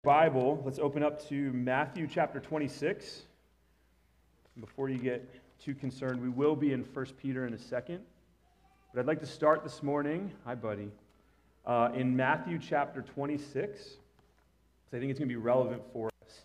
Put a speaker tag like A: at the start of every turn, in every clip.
A: Bible, let's open up to Matthew chapter 26. Before you get too concerned, we will be in 1 Peter in a second. But I'd like to start this morning, hi buddy, in Matthew chapter 26, because I think it's going to be relevant for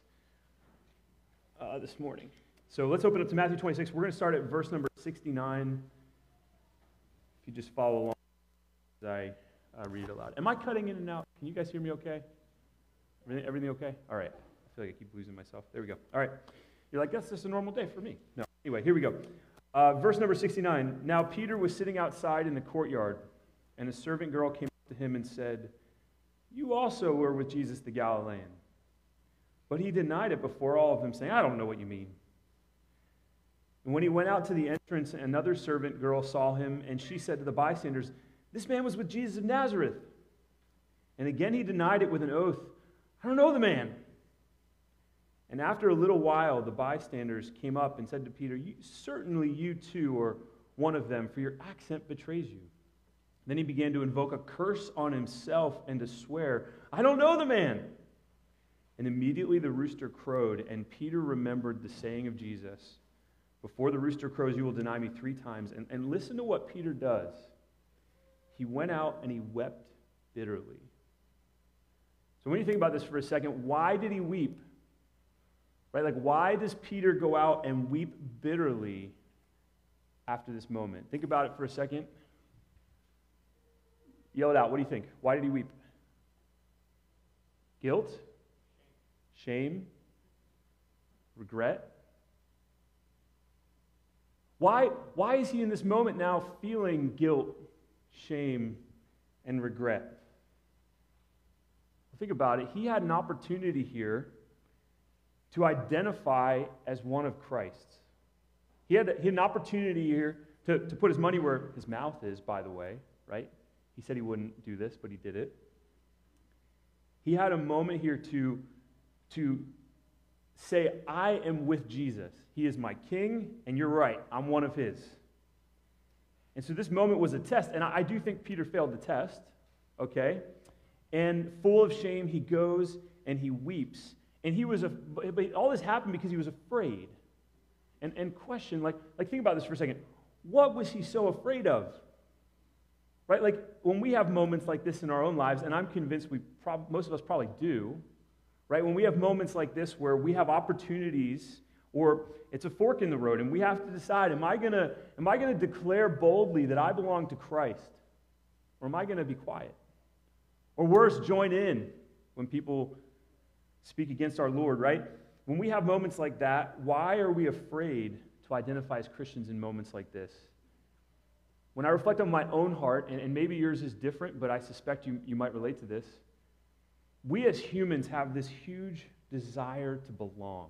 A: us this morning. So let's open up to Matthew 26. We're going to start at verse number 69. If you just follow along as I read it aloud. Am I cutting in and out? Can you guys hear me okay? Everything okay? All right. I feel like I keep losing myself. There we go. All right. You're like, that's just a normal day for me. No. Anyway, here we go. Verse number 69. Now Peter was sitting outside in the courtyard, and a servant girl came up to him and said, "You also were with Jesus the Galilean." But he denied it before all of them, saying, "I don't know what you mean." And when he went out to the entrance, another servant girl saw him, and she said to the bystanders, "This man was with Jesus of Nazareth." And again he denied it with an oath, "I don't know the man." And after a little while, the bystanders came up and said to Peter, "Certainly you too are one of them, for your accent betrays you." Then he began to invoke a curse on himself and to swear, "I don't know the man." And immediately the rooster crowed, and Peter remembered the saying of Jesus, "Before the rooster crows, you will deny me 3 times. And listen to what Peter does. He went out and he wept bitterly. So when you think about this for a second, why did he weep? Right? Like, why does Peter go out and weep bitterly after this moment? Think about it for a second. Yell it out. What do you think? Why did he weep? Guilt? Shame? Regret? Why is he in this moment now feeling guilt, shame, and regret? Think about it. He had an opportunity here to identify as one of Christ's. He had an opportunity here to put his money where his mouth is, by the way, right? He said he wouldn't do this, but he did it. He had a moment here to say, "I am with Jesus. He is my king, and you're right. I'm one of his." And so this moment was a test, and I do think Peter failed the test, okay? And full of shame, he goes and he weeps. And but all this happened because he was afraid. And question, like think about this for a second. What was he so afraid of? Right? Like when we have moments like this in our own lives, and I'm convinced most of us probably do, right? When we have moments like this where we have opportunities, or it's a fork in the road, and we have to decide, am I gonna declare boldly that I belong to Christ? Or am I gonna be quiet? Or worse, join in when people speak against our Lord, right? When we have moments like that, why are we afraid to identify as Christians in moments like this? When I reflect on my own heart, and maybe yours is different, but I suspect you might relate to this, we as humans have this huge desire to belong,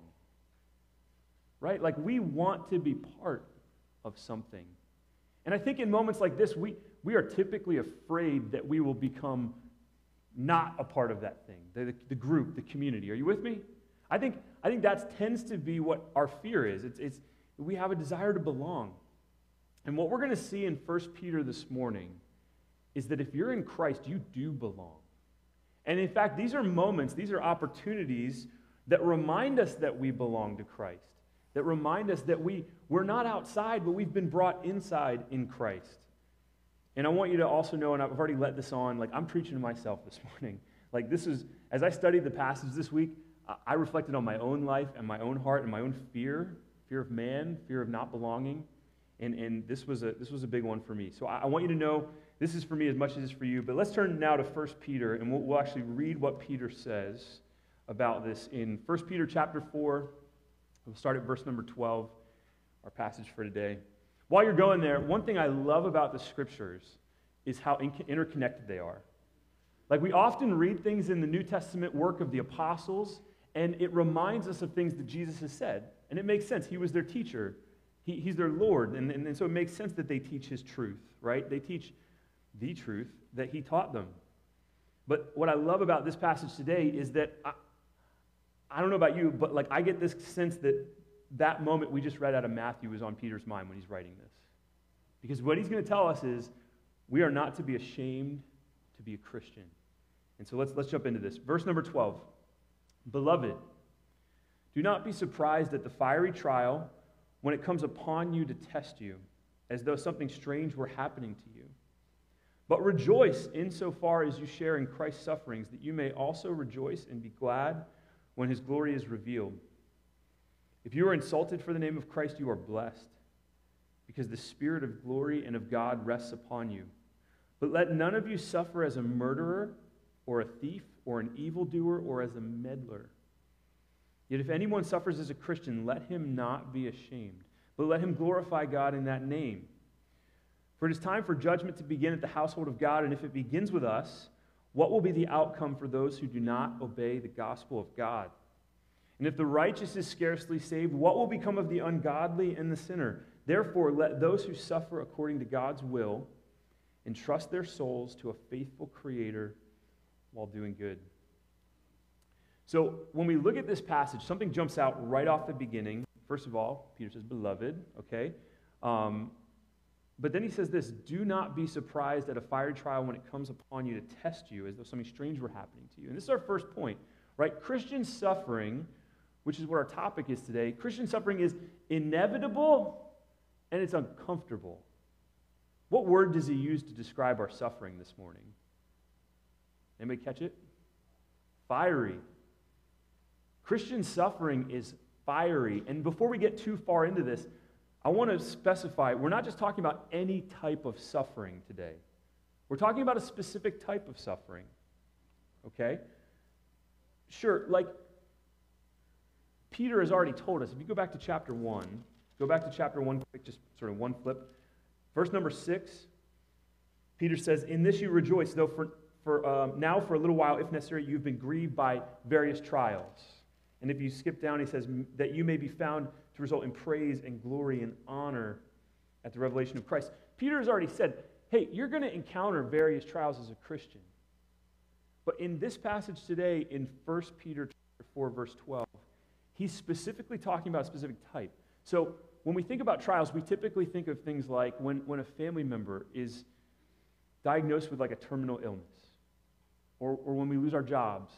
A: right? Like we want to be part of something. And I think in moments like this, we are typically afraid that we will become not a part of that thing, the group, the community. Are you with me? I think that tends to be what our fear is. It's we have a desire to belong. And what we're going to see in 1 Peter this morning is that if you're in Christ, you do belong. And in fact, these are moments, these are opportunities that remind us that we belong to Christ, that remind us that we're not outside, but we've been brought inside in Christ. And I want you to also know, and I've already let this on, like I'm preaching to myself this morning. Like this is, as I studied the passage this week, I reflected on my own life and my own heart and my own fear of man, fear of not belonging. And this was a big one for me. So I want you to know this is for me as much as it's for you. But let's turn now to 1 Peter, and we'll actually read what Peter says about this in 1 Peter chapter 4. We'll start at verse number 12, our passage for today. While you're going there, one thing I love about the Scriptures is how interconnected they are. Like we often read things in the New Testament work of the apostles, and it reminds us of things that Jesus has said. And it makes sense. He was their teacher. He's their Lord. And so it makes sense that they teach his truth, right? They teach the truth that he taught them. But what I love about this passage today is that, I don't know about you, but like I get this sense that moment we just read out of Matthew was on Peter's mind when he's writing this. Because what he's going to tell us is we are not to be ashamed to be a Christian. And so let's jump into this. Verse number 12. Beloved, do not be surprised at the fiery trial when it comes upon you to test you, as though something strange were happening to you. But rejoice insofar as you share in Christ's sufferings, that you may also rejoice and be glad when his glory is revealed. If you are insulted for the name of Christ, you are blessed, because the Spirit of glory and of God rests upon you. But let none of you suffer as a murderer, or a thief, or an evildoer, or as a meddler. Yet if anyone suffers as a Christian, let him not be ashamed, but let him glorify God in that name. For it is time for judgment to begin at the household of God, and if it begins with us, what will be the outcome for those who do not obey the gospel of God? And if the righteous is scarcely saved, what will become of the ungodly and the sinner? Therefore, let those who suffer according to God's will entrust their souls to a faithful Creator while doing good. So when we look at this passage, something jumps out right off the beginning. First of all, Peter says, beloved, okay? But then he says this, do not be surprised at a fiery trial when it comes upon you to test you, as though something strange were happening to you. And this is our first point, right? Christian suffering, which is what our topic is today, Christian suffering is inevitable and it's uncomfortable. What word does he use to describe our suffering this morning? Anybody catch it? Fiery. Christian suffering is fiery. And before we get too far into this, I want to specify, we're not just talking about any type of suffering today. We're talking about a specific type of suffering. Okay? Sure, like Peter has already told us. If you go back to chapter 1, quick, just sort of one flip. Verse number 6, Peter says, in this you rejoice, though now for a little while, if necessary, you've been grieved by various trials. And if you skip down, he says, that you may be found to result in praise and glory and honor at the revelation of Christ. Peter has already said, hey, you're going to encounter various trials as a Christian. But in this passage today, in 1 Peter chapter 4, verse 12, he's specifically talking about a specific type. So when we think about trials, we typically think of things like when a family member is diagnosed with like a terminal illness, or when we lose our jobs,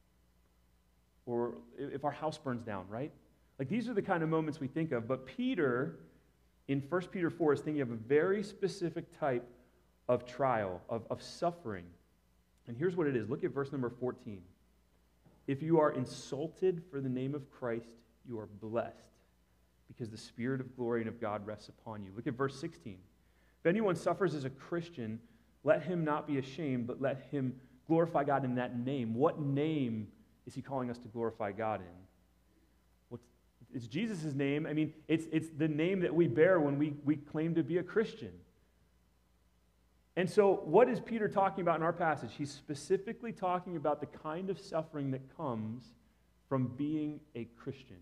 A: or if our house burns down, right? Like these are the kind of moments we think of. But Peter, in 1 Peter 4, is thinking of a very specific type of trial, of suffering. And here's what it is. Look at verse number 14. If you are insulted for the name of Christ, you are blessed, because the Spirit of glory and of God rests upon you. Look at verse 16. If anyone suffers as a Christian, let him not be ashamed, but let him glorify God in that name. What name is he calling us to glorify God in? It's Jesus' name. I mean, it's the name that we bear when we claim to be a Christian. And so what is Peter talking about in our passage? He's specifically talking about the kind of suffering that comes from being a Christian.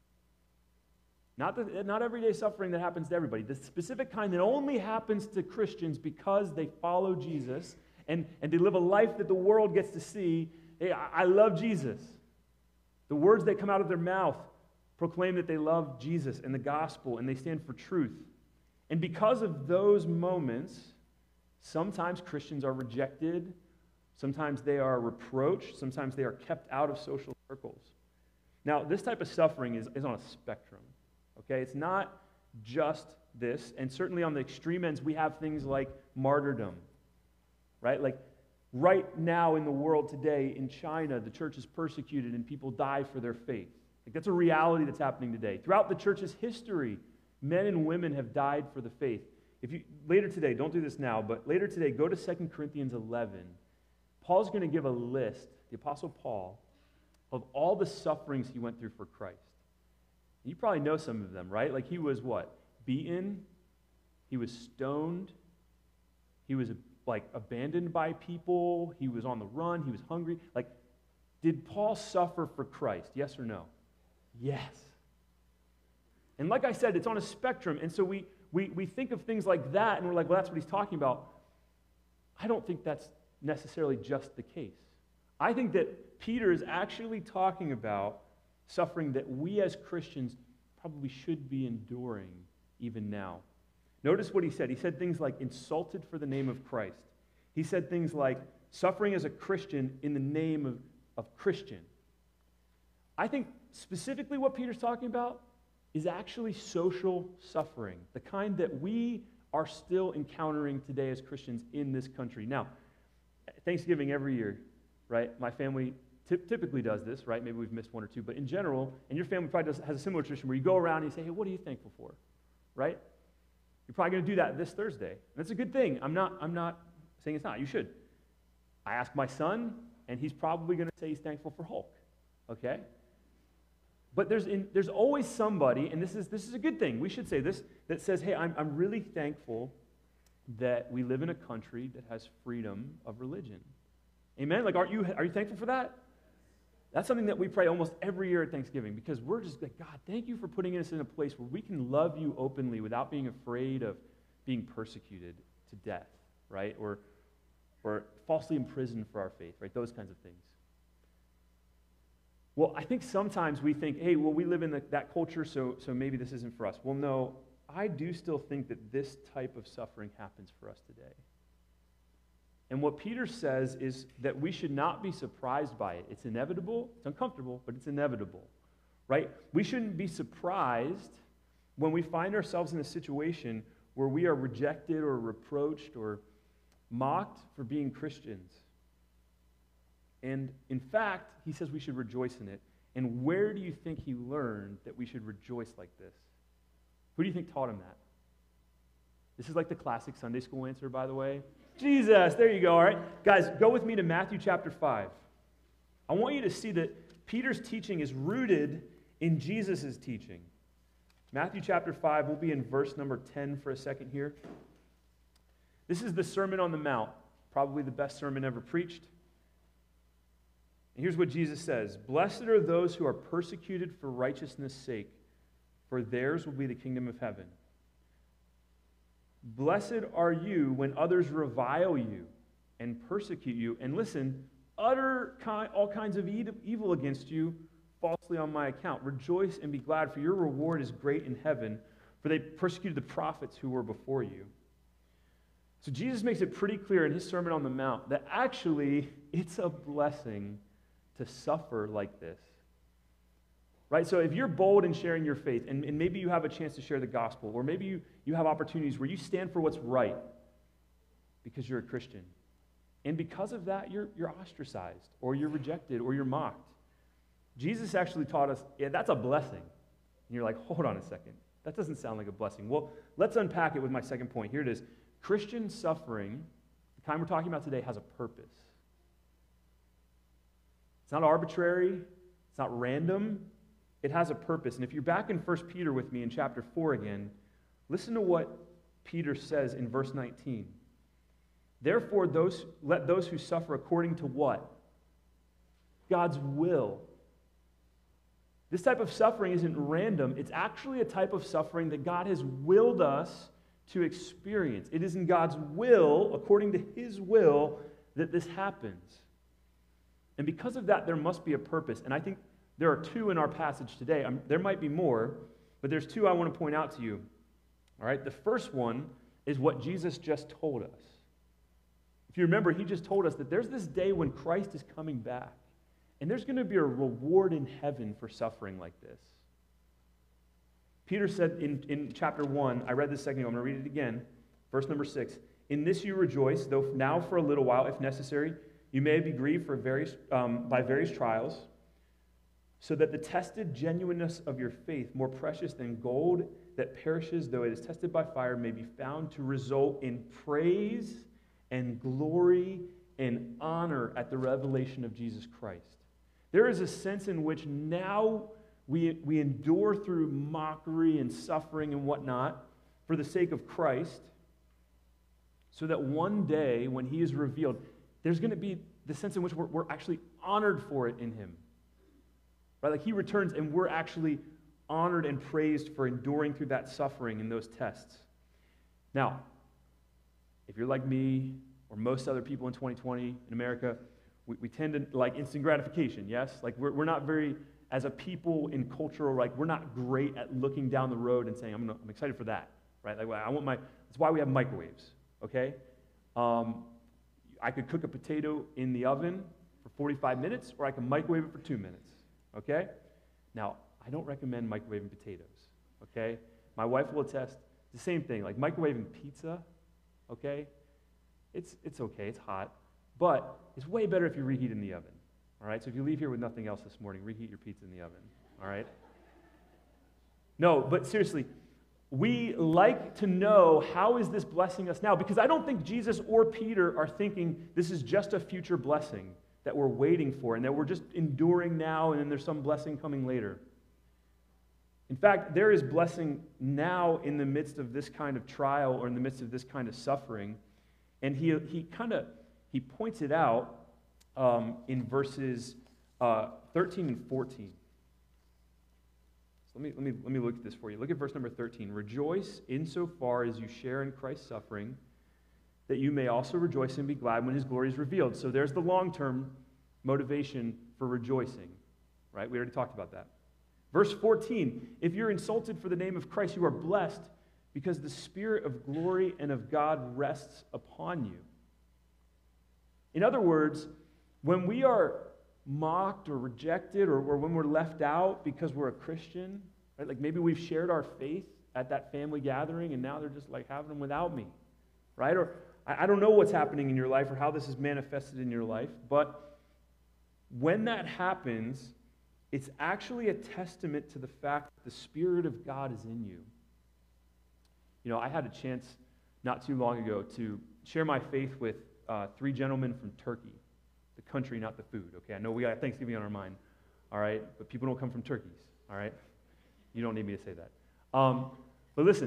A: Not everyday suffering that happens to everybody. The specific kind that only happens to Christians because they follow Jesus and they live a life that the world gets to see. Hey, I love Jesus. The words that come out of their mouth proclaim that they love Jesus and the gospel, and they stand for truth. And because of those moments, sometimes Christians are rejected, sometimes they are reproached, sometimes they are kept out of social circles. Now, this type of suffering is on a spectrum, okay? It's not just this, and certainly on the extreme ends, we have things like martyrdom, right? Like right now in the world today, in China, the church is persecuted and people die for their faith. Like that's a reality that's happening today. Throughout the church's history, men and women have died for the faith. Later today, don't do this now, but later today, go to 2 Corinthians 11. Paul's going to give a list, the Apostle Paul, of all the sufferings he went through for Christ. You probably know some of them, right? Like he was what? Beaten. He was stoned. He was like abandoned by people. He was on the run. He was hungry. Like, did Paul suffer for Christ? Yes or no? Yes. And like I said, it's on a spectrum. And so we think of things like that, and we're like, well, that's what he's talking about. I don't think that's necessarily just the case. I think that Peter is actually talking about suffering that we as Christians probably should be enduring even now. Notice what he said. He said things like insulted for the name of Christ. He said things like suffering as a Christian in the name of Christian. I think specifically what Peter's talking about is actually social suffering, the kind that we are still encountering today as Christians in this country. Now, Thanksgiving every year, right? My family typically does this, right? Maybe we've missed one or two, but in general, and your family probably has a similar tradition where you go around and you say, hey, what are you thankful for, right? You're probably going to do that this Thursday. And that's a good thing. I'm not saying it's not. You should. I asked my son, and he's probably going to say he's thankful for Hulk, okay? But there's always somebody, and this is a good thing, we should say this, that says, hey, I'm really thankful that we live in a country that has freedom of religion. Amen? Like, are you thankful for that? That's something that we pray almost every year at Thanksgiving, because we're just like, God, thank you for putting us in a place where we can love you openly without being afraid of being persecuted to death, right? Or falsely imprisoned for our faith, right? Those kinds of things. Well, I think sometimes we think, hey, well, we live in that culture, so maybe this isn't for us. Well, no, I do still think that this type of suffering happens for us today. And what Peter says is that we should not be surprised by it. It's inevitable, it's uncomfortable, but it's inevitable, right? We shouldn't be surprised when we find ourselves in a situation where we are rejected or reproached or mocked for being Christians. And in fact, he says we should rejoice in it. And where do you think he learned that we should rejoice like this? Who do you think taught him that? This is like the classic Sunday school answer, by the way. Jesus, there you go, all right? Guys, go with me to Matthew chapter 5. I want you to see that Peter's teaching is rooted in Jesus' teaching. Matthew chapter 5, we'll be in verse number 10 for a second here. This is the Sermon on the Mount, probably the best sermon ever preached. And here's what Jesus says: Blessed are those who are persecuted for righteousness' sake, for theirs will be the kingdom of heaven. Blessed are you when others revile you and persecute you, and listen, utter all kinds of evil against you falsely on my account. Rejoice and be glad, for your reward is great in heaven, for they persecuted the prophets who were before you. So Jesus makes it pretty clear in his Sermon on the Mount that actually it's a blessing to suffer like this. Right? So if you're bold in sharing your faith, and maybe you have a chance to share the gospel, or maybe you have opportunities where you stand for what's right because you're a Christian, and because of that, you're ostracized, or you're rejected, or you're mocked. Jesus actually taught us, yeah, that's a blessing. And you're like, hold on a second. That doesn't sound like a blessing. Well, let's unpack it with my second point. Here it is. Christian suffering, the kind we're talking about today, has a purpose. It's not arbitrary. It's not random. It has a purpose. And if you're back in 1 Peter with me in chapter 4 again, listen to what Peter says in verse 19. Therefore, let those who suffer according to what? God's will. This type of suffering isn't random. It's actually a type of suffering that God has willed us to experience. It is in God's will, according to his will, that this happens. And because of that, there must be a purpose. And I think there are two in our passage today. There might be more, but there's two I want to point out to you. All right, the first one is what Jesus just told us. If you remember, he just told us that there's this day when Christ is coming back, and there's going to be a reward in heaven for suffering like this. Peter said in chapter 1, I read this second ago, I'm going to read it again, verse number 6. In this you rejoice, though now for a little while, if necessary, you may be grieved by various trials, so that the tested genuineness of your faith, more precious than gold that perishes, though it is tested by fire, may be found to result in praise and glory and honor at the revelation of Jesus Christ. There is a sense in which now we endure through mockery and suffering and whatnot for the sake of Christ, so that one day when he is revealed, there's going to be the sense in which we're actually honored for it in him. Right? Like he returns and we're actually honored and praised for enduring through that suffering and those tests. Now, if you're like me or most other people in 2020 in America, we tend to like instant gratification, yes? Like we're not very, as a people in cultural, like we're not great at looking down the road and saying, I'm excited for that, right? Like that's why we have microwaves, okay? I could cook a potato in the oven for 45 minutes, or I can microwave it for 2 minutes, okay? Now, I don't recommend microwaving potatoes, okay? My wife will attest the same thing, like microwaving pizza, okay? It's okay, it's hot, but it's way better if you reheat in the oven, all right? So if you leave here with nothing else this morning, reheat your pizza in the oven, all right? No, but seriously, we like to know, how is this blessing us now? Because I don't think Jesus or Peter are thinking this is just a future blessing that we're waiting for and that we're just enduring now and then there's some blessing coming later. In fact, there is blessing now in the midst of this kind of trial or in the midst of this kind of suffering. And he points it out in verses 13 and 14. So let me look at this for you. Look at verse number 13. Rejoice insofar as you share in Christ's suffering, that you may also rejoice and be glad when his glory is revealed. So there's the long-term motivation for rejoicing, right? We already talked about that. Verse 14, if you're insulted for the name of Christ, you are blessed because the Spirit of glory and of God rests upon you. In other words, when we are mocked or rejected or when we're left out because we're a Christian, right? Like maybe we've shared our faith at that family gathering and now they're just like having them without me, right? Or I don't know what's happening in your life or how this is manifested in your life, but when that happens, it's actually a testament to the fact that the Spirit of God is in you. You know, I had a chance not too long ago to share my faith with 3 gentlemen from Turkey. The country, not the food, okay? I know we got Thanksgiving on our mind, all right? But people don't come from turkeys, all right? You don't need me to say that. But listen,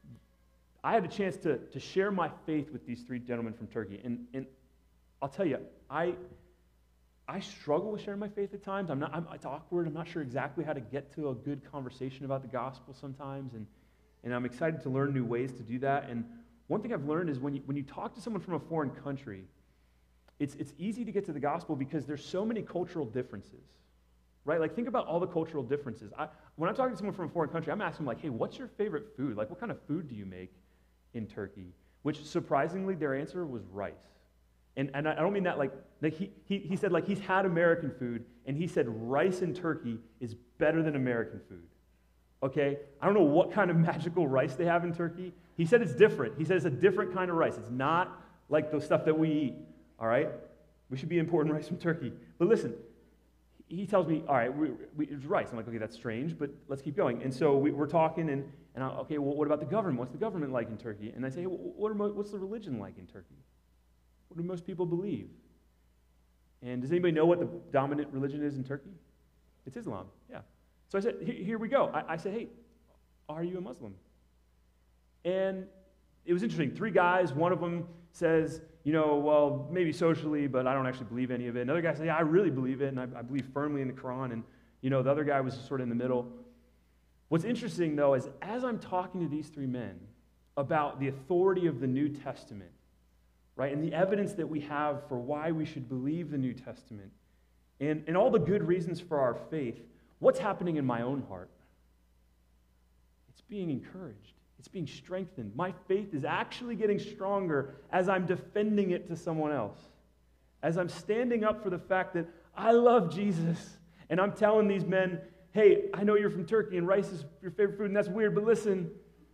A: I had a chance to share my faith with these 3 gentlemen from Turkey. And I'll tell you, I struggle with sharing my faith at times. It's awkward. I'm not sure exactly how to get to a good conversation about the gospel sometimes. And I'm excited to learn new ways to do that. And one thing I've learned is when you talk to someone from a foreign country, it's easy to get to the gospel because there's so many cultural differences, right? Like, think about all the cultural differences. When I'm talking to someone from a foreign country, I'm asking them, like, hey, what's your favorite food? Like, what kind of food do you make in Turkey? Which, surprisingly, their answer was rice. And I don't mean that like he said, like, he's had American food, and he said rice in Turkey is better than American food. Okay? I don't know what kind of magical rice they have in Turkey. He said it's different. He said it's a different kind of rice. It's not like the stuff that we eat. All right? We should be importing rice from Turkey. But listen, he tells me, all right, it's rice. I'm like, okay, that's strange, but let's keep going. And so we're talking, and okay, well, what about the government? What's the government like in Turkey? And I say, hey, what's the religion like in Turkey? What do most people believe? And does anybody know what the dominant religion is in Turkey? It's Islam, yeah. So I said, here we go. I said, hey, are you a Muslim? And it was interesting. 3 guys, one of them says, you know, well, maybe socially, but I don't actually believe any of it. Another guy says, yeah, I really believe it, and I believe firmly in the Quran. And, you know, the other guy was sort of in the middle. What's interesting, though, is as I'm talking to these 3 men about the authority of the New Testament, right, and the evidence that we have for why we should believe the New Testament, and all the good reasons for our faith, what's happening in my own heart? It's being encouraged. It's being strengthened. My faith is actually getting stronger as I'm defending it to someone else. As I'm standing up for the fact that I love Jesus, and I'm telling these men, hey, I know you're from Turkey and rice is your favorite food, and that's weird, but listen,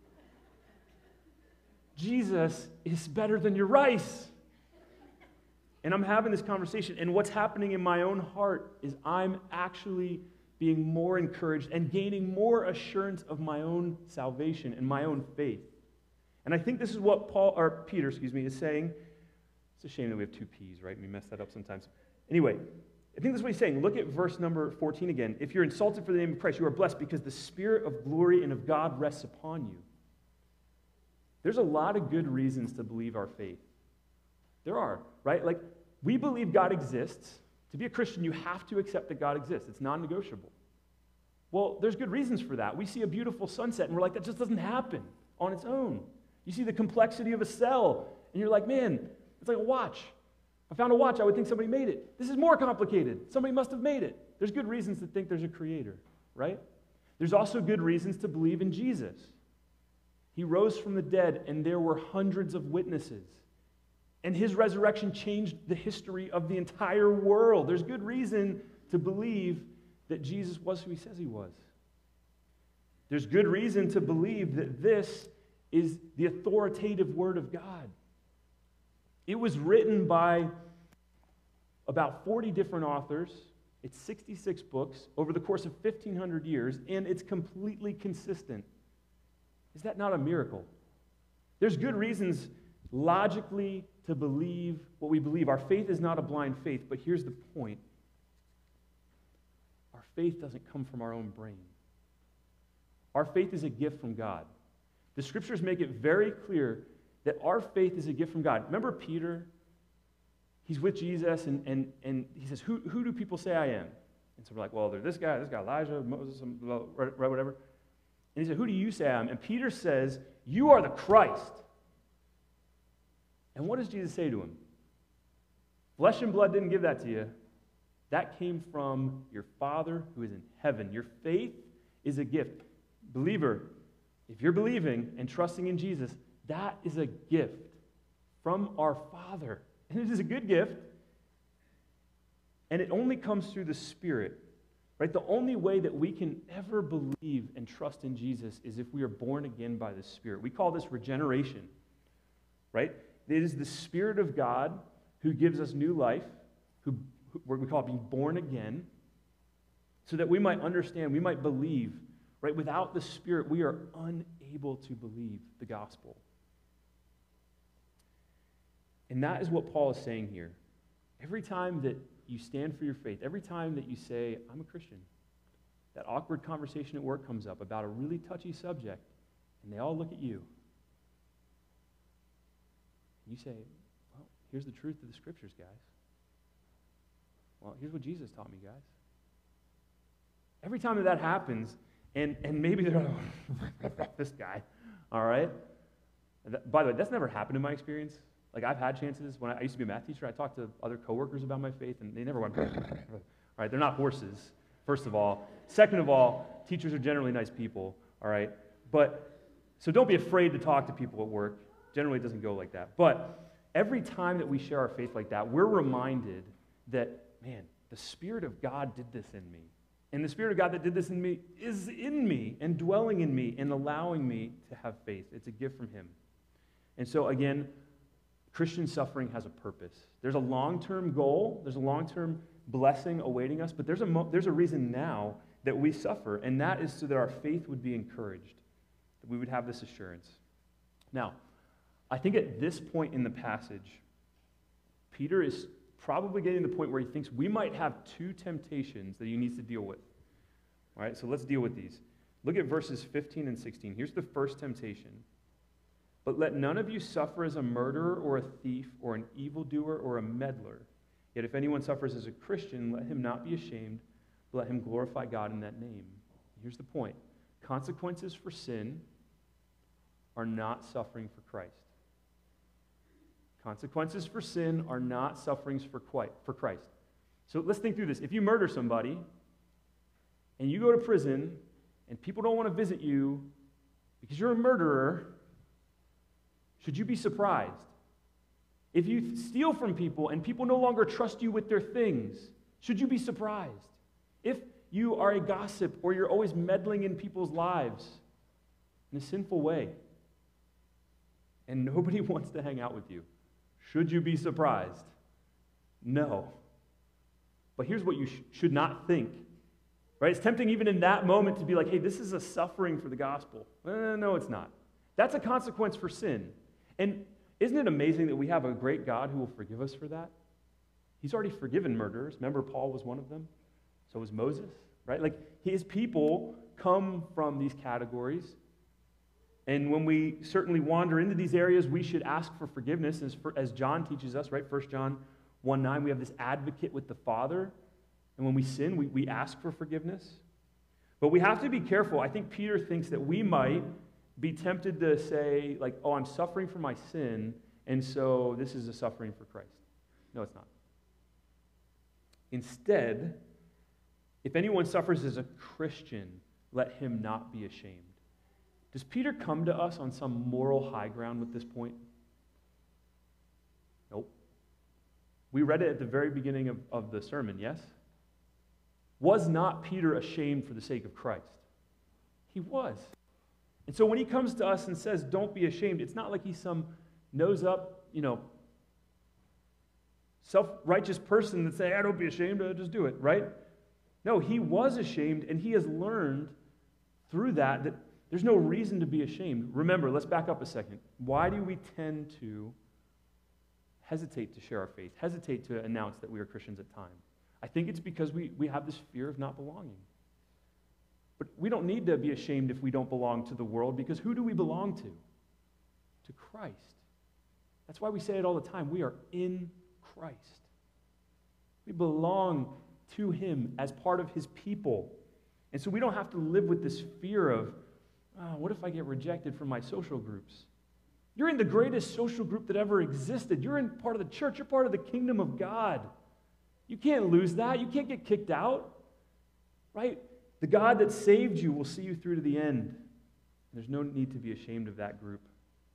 A: Jesus is better than your rice. And I'm having this conversation, and what's happening in my own heart is I'm actually being more encouraged and gaining more assurance of my own salvation and my own faith. And I think this is what Peter is saying. It's a shame that we have 2 P's, right? We mess that up sometimes. Anyway, I think this is what he's saying. Look at verse number 14 again. If you're insulted for the name of Christ, you are blessed because the Spirit of glory and of God rests upon you. There's a lot of good reasons to believe our faith. There are, right? Like, we believe God exists. To be a Christian, you have to accept that God exists. It's non-negotiable. Well, there's good reasons for that. We see a beautiful sunset, and we're like, that just doesn't happen on its own. You see the complexity of a cell, and you're like, man, it's like a watch. If I found a watch, I would think somebody made it. This is more complicated. Somebody must have made it. There's good reasons to think there's a creator, right? There's also good reasons to believe in Jesus. He rose from the dead, and there were hundreds of witnesses. And his resurrection changed the history of the entire world. There's good reason to believe that Jesus was who he says he was. There's good reason to believe that this is the authoritative Word of God. It was written by about 40 different authors. It's 66 books over the course of 1,500 years, and it's completely consistent. Is that not a miracle? There's good reasons logically to believe what we believe. Our faith is not a blind faith, but here's the point. Our faith doesn't come from our own brain. Our faith is a gift from God. The scriptures make it very clear that our faith is a gift from God. Remember Peter? He's with Jesus, and he says, who do people say I am? And so we're like, well, there's this guy, Elijah, Moses, right, whatever. And he said, who do you say I am? And Peter says, you are the Christ. And what does Jesus say to him? Flesh and blood didn't give that to you. That came from your Father who is in heaven. Your faith is a gift. Believer, if you're believing and trusting in Jesus, that is a gift from our Father. And it is a good gift. And it only comes through the Spirit. Right? The only way that we can ever believe and trust in Jesus is if we are born again by the Spirit. We call this regeneration. Right? It is the Spirit of God who gives us new life, who we call it being born again, so that we might understand, we might believe. Right? Without the Spirit, we are unable to believe the gospel. And that is what Paul is saying here. Every time that you stand for your faith, every time that you say, I'm a Christian, that awkward conversation at work comes up about a really touchy subject, and they all look at you. And you say, well, here's the truth of the scriptures, guys. Well, here's what Jesus taught me, guys. Every time that happens, and maybe they're like, this guy, all right? By the way, that's never happened in my experience. Like, I've had chances. When I used to be a math teacher, I talked to other coworkers about my faith, and they never went, right? They're not horses, first of all. Second of all, teachers are generally nice people, all right? So don't be afraid to talk to people at work. Generally, it doesn't go like that. But every time that we share our faith like that, we're reminded that, man, the Spirit of God did this in me. And the Spirit of God that did this in me is in me and dwelling in me and allowing me to have faith. It's a gift from Him. And so, again, Christian suffering has a purpose. There's a long-term goal. There's a long-term blessing awaiting us. But there's a reason now that we suffer, and that is so that our faith would be encouraged, that we would have this assurance. Now, I think at this point in the passage, Peter is probably getting to the point where he thinks we might have two temptations that he needs to deal with. All right, so let's deal with these. Look at verses 15 and 16. Here's the first temptation. But let none of you suffer as a murderer or a thief or an evildoer or a meddler. Yet if anyone suffers as a Christian, let him not be ashamed, but let him glorify God in that name. Here's the point. Consequences for sin are not suffering for Christ. Consequences for sin are not sufferings for Christ. So let's think through this. If you murder somebody and you go to prison and people don't want to visit you because you're a murderer, should you be surprised? If you steal from people and people no longer trust you with their things, should you be surprised? If you are a gossip or you're always meddling in people's lives in a sinful way and nobody wants to hang out with you, should you be surprised? No. But here's what you should not think. Right? It's tempting even in that moment to be like, hey, this is a suffering for the gospel. No, it's not. That's a consequence for sin. And isn't it amazing that we have a great God who will forgive us for that? He's already forgiven murderers. Remember, Paul was one of them. So was Moses, right? Like, his people come from these categories. And when we certainly wander into these areas, we should ask for forgiveness, as John teaches us, right? 1 John 1:9, we have this advocate with the Father. And when we sin, we ask for forgiveness. But we have to be careful. I think Peter thinks that we might be tempted to say, like, oh, I'm suffering for my sin, and so this is a suffering for Christ. No, it's not. Instead, if anyone suffers as a Christian, let him not be ashamed. Does Peter come to us on some moral high ground with this point? Nope. We read it at the very beginning of the sermon, yes? Was not Peter ashamed for the sake of Christ? He was. And so when he comes to us and says, don't be ashamed, it's not like he's some nose up, self-righteous person that say, don't be ashamed, just do it, right? No, he was ashamed, and he has learned through that there's no reason to be ashamed. Remember, let's back up a second. Why do we tend to hesitate to share our faith, hesitate to announce that we are Christians at times? I think it's because we have this fear of not belonging. But we don't need to be ashamed if we don't belong to the world, because who do we belong to? To Christ. That's why we say it all the time. We are in Christ. We belong to him as part of his people. And so we don't have to live with this fear of, what if I get rejected from my social groups? You're in the greatest social group that ever existed. You're in part of the church. You're part of the kingdom of God. You can't lose that. You can't get kicked out, right? The God that saved you will see you through to the end. There's no need to be ashamed of that group.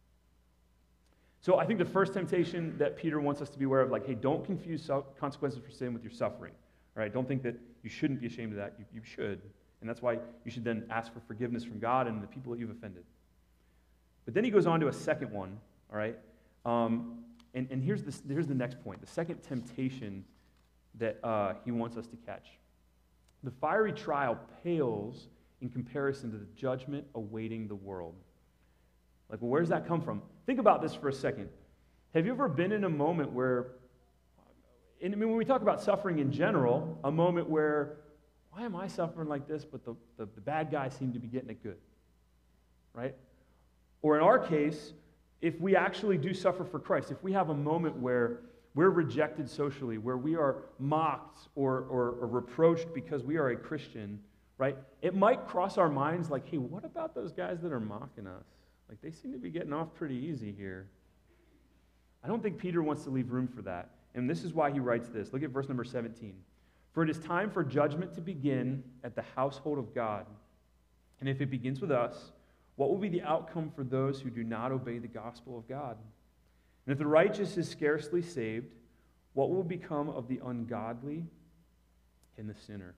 A: So I think the first temptation that Peter wants us to be aware of, hey, don't confuse consequences for sin with your suffering. All right? Don't think that you shouldn't be ashamed of that. You should. And that's why you should then ask for forgiveness from God and the people that you've offended. But then he goes on to a second one, all right? And here's the next point, the second temptation that he wants us to catch. The fiery trial pales in comparison to the judgment awaiting the world. Where does that come from? Think about this for a second. Have you ever been in a moment where, when we talk about suffering in general, a moment where, why am I suffering like this, but the bad guys seem to be getting it good, right? Or in our case, if we actually do suffer for Christ, if we have a moment where we're rejected socially, where we are mocked or reproached because we are a Christian, right? It might cross our minds hey, what about those guys that are mocking us? They seem to be getting off pretty easy here. I don't think Peter wants to leave room for that. And this is why he writes this. Look at verse number 17. For it is time for judgment to begin at the household of God. And if it begins with us, what will be the outcome for those who do not obey the gospel of God? And if the righteous is scarcely saved, what will become of the ungodly and the sinner?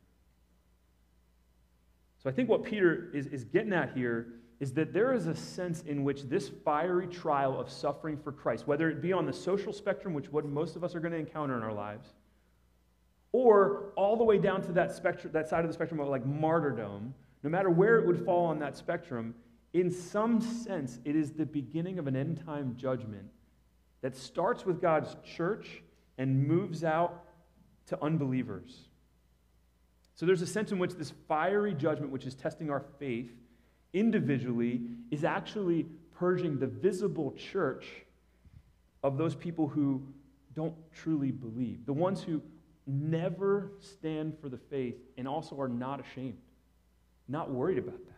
A: So I think what Peter is getting at here is that there is a sense in which this fiery trial of suffering for Christ, whether it be on the social spectrum, which what most of us are going to encounter in our lives, or all the way down to that spectrum, that side of the spectrum of martyrdom, no matter where it would fall on that spectrum, in some sense, it is the beginning of an end-time judgment that starts with God's church and moves out to unbelievers. So there's a sense in which this fiery judgment, which is testing our faith individually, is actually purging the visible church of those people who don't truly believe, the ones who never stand for the faith and also are not ashamed, not worried about that.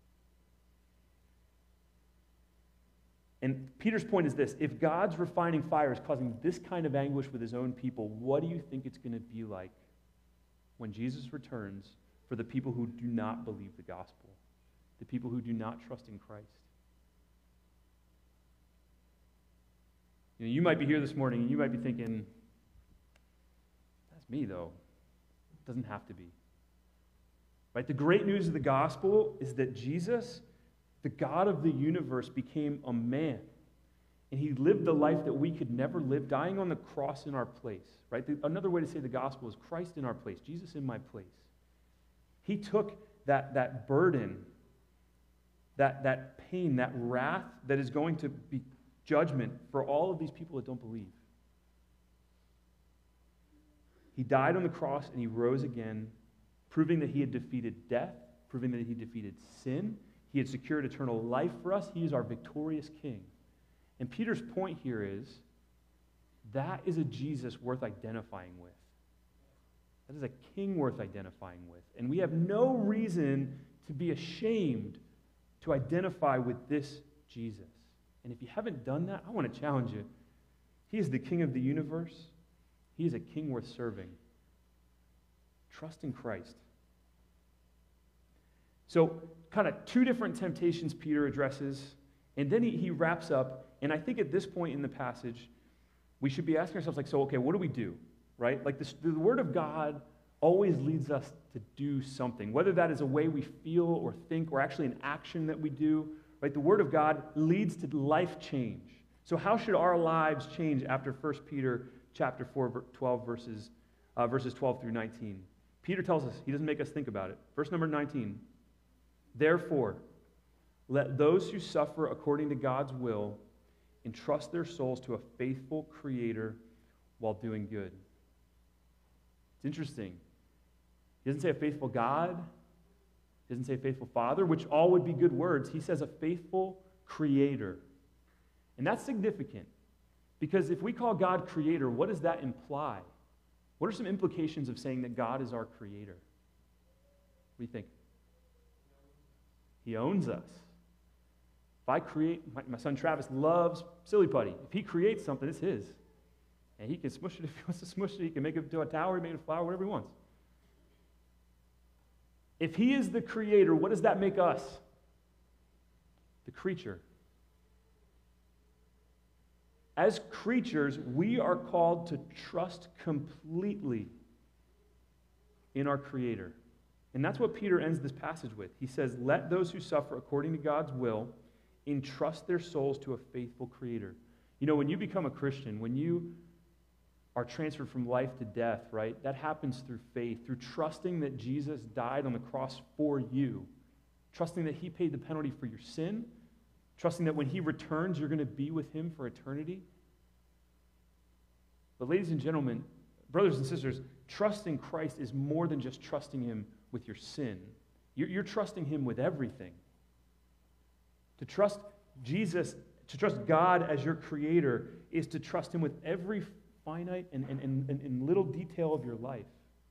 A: And Peter's point is this: if God's refining fire is causing this kind of anguish with his own people, what do you think it's going to be like when Jesus returns for the people who do not believe the gospel, the people who do not trust in Christ? You might be here this morning and you might be thinking, that's me though. It doesn't have to be. Right? The great news of the gospel is that Jesus, the God of the universe, became a man. And he lived the life that we could never live, dying on the cross in our place. Right? Another way to say the gospel is Christ in our place, Jesus in my place. He took that burden, that pain, that wrath that is going to be judgment for all of these people that don't believe. He died on the cross and he rose again, proving that he had defeated death, proving that he defeated sin. He had secured eternal life for us. He is our victorious king. And Peter's point here is, that is a Jesus worth identifying with. That is a king worth identifying with. And we have no reason to be ashamed to identify with this Jesus. And if you haven't done that, I want to challenge you. He is the king of the universe. He is a king worth serving. Trust in Christ. So, kind of two different temptations Peter addresses, and then he wraps up, and I think at this point in the passage, we should be asking ourselves, so, okay, what do we do, right? The Word of God always leads us to do something, whether that is a way we feel or think or actually an action that we do. Right? The Word of God leads to life change. So how should our lives change after 1 Peter chapter 4, 12, verses 12 through 19? Peter tells us, he doesn't make us think about it. Verse number 19, therefore, let those who suffer according to God's will entrust their souls to a faithful Creator while doing good. It's interesting. He doesn't say a faithful God. He doesn't say a faithful Father, which all would be good words. He says a faithful Creator. And that's significant because if we call God Creator, what does that imply? What are some implications of saying that God is our Creator? What do you think? He owns us. If I create, my son Travis loves Silly Putty. If he creates something, it's his. And he can smush it if he wants to smush it. He can make it into a tower, make it a flower, whatever he wants. If he is the Creator, what does that make us? The creature. As creatures, we are called to trust completely in our Creator. And that's what Peter ends this passage with. He says, let those who suffer according to God's will entrust their souls to a faithful Creator. You know, when you become a Christian, when you are transferred from life to death, right, that happens through faith, through trusting that Jesus died on the cross for you, trusting that he paid the penalty for your sin, trusting that when he returns, you're going to be with him for eternity. But ladies and gentlemen, brothers and sisters, trusting Christ is more than just trusting him with your sin. You're trusting him with everything. To trust Jesus, to trust God as your Creator, is to trust him with every finite and little detail of your life,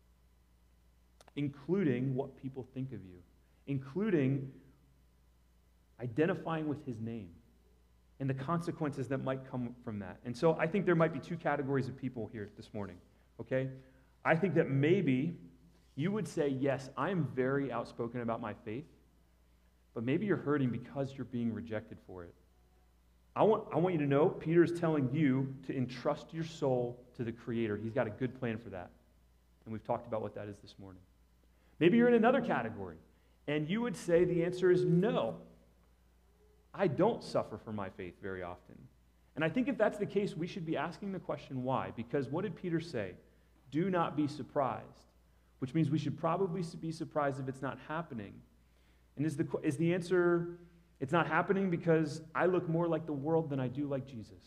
A: including what people think of you, including identifying with his name and the consequences that might come from that. And so I think there might be two categories of people here this morning, okay? I think that maybe you would say, yes, I'm very outspoken about my faith, but maybe you're hurting because you're being rejected for it. I want you to know, Peter is telling you to entrust your soul to the Creator. He's got a good plan for that. And we've talked about what that is this morning. Maybe you're in another category, and you would say the answer is no. I don't suffer for my faith very often. And I think if that's the case, we should be asking the question why. Because what did Peter say? Do not be surprised. Which means we should probably be surprised if it's not happening. And is the answer, it's not happening because I look more like the world than I do like Jesus?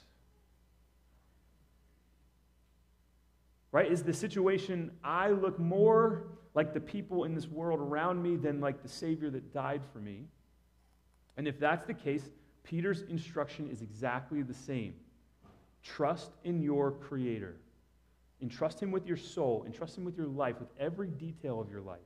A: Right? Is the situation, I look more like the people in this world around me than like the Savior that died for me? And if that's the case, Peter's instruction is exactly the same. Trust in your Creator. Entrust him with your soul. Entrust him with your life, with every detail of your life.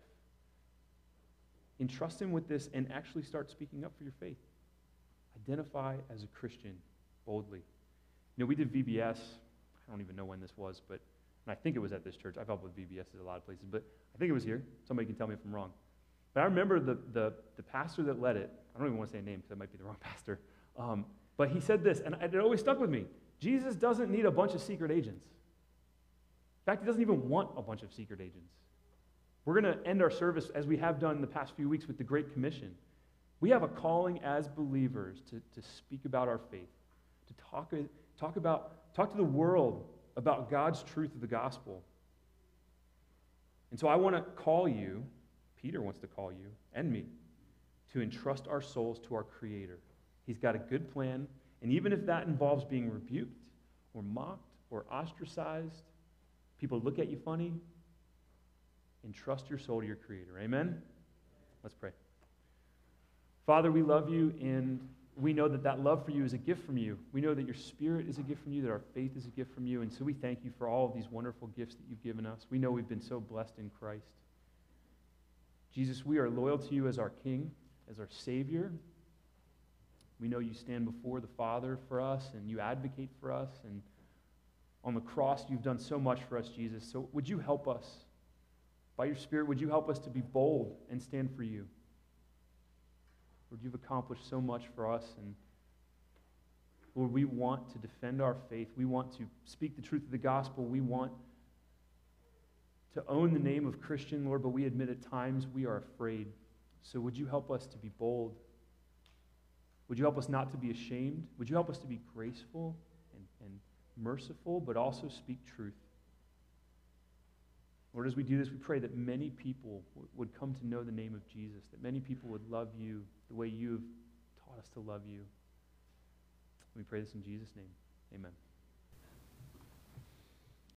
A: Entrust him with this and actually start speaking up for your faith. Identify as a Christian boldly. You know, we did VBS. I don't even know when this was, but and I think it was at this church. I've helped with VBS at a lot of places, but I think it was here. Somebody can tell me if I'm wrong. But I remember the pastor that led it. I don't even want to say a name because that might be the wrong pastor. But he said this, and it always stuck with me. Jesus doesn't need a bunch of secret agents. In fact, he doesn't even want a bunch of secret agents. We're going to end our service, as we have done the past few weeks, with the Great Commission. We have a calling as believers to speak about our faith, to talk to the world about God's truth of the gospel. And so I want to call you, Peter wants to call you, and me, to entrust our souls to our Creator. He's got a good plan, and even if that involves being rebuked or mocked or ostracized, people look at you funny, entrust your soul to your Creator. Amen? Let's pray. Father, we love you, and we know that that love for you is a gift from you. We know that your Spirit is a gift from you, that our faith is a gift from you, and so we thank you for all of these wonderful gifts that you've given us. We know we've been so blessed in Christ. Jesus, we are loyal to you as our King, as our Savior. We know you stand before the Father for us, and you advocate for us, and on the cross you've done so much for us, Jesus. So would you help us? By your Spirit, would you help us to be bold and stand for you? Lord, you've accomplished so much for us, and Lord, we want to defend our faith. We want to speak the truth of the gospel. We want to own the name of Christian, Lord, but we admit at times we are afraid. So would you help us to be bold? Would you help us not to be ashamed? Would you help us to be graceful and merciful, but also speak truth? Lord, as we do this, we pray that many people would come to know the name of Jesus, that many people would love you the way you have taught us to love you. We pray this in Jesus' name. Amen.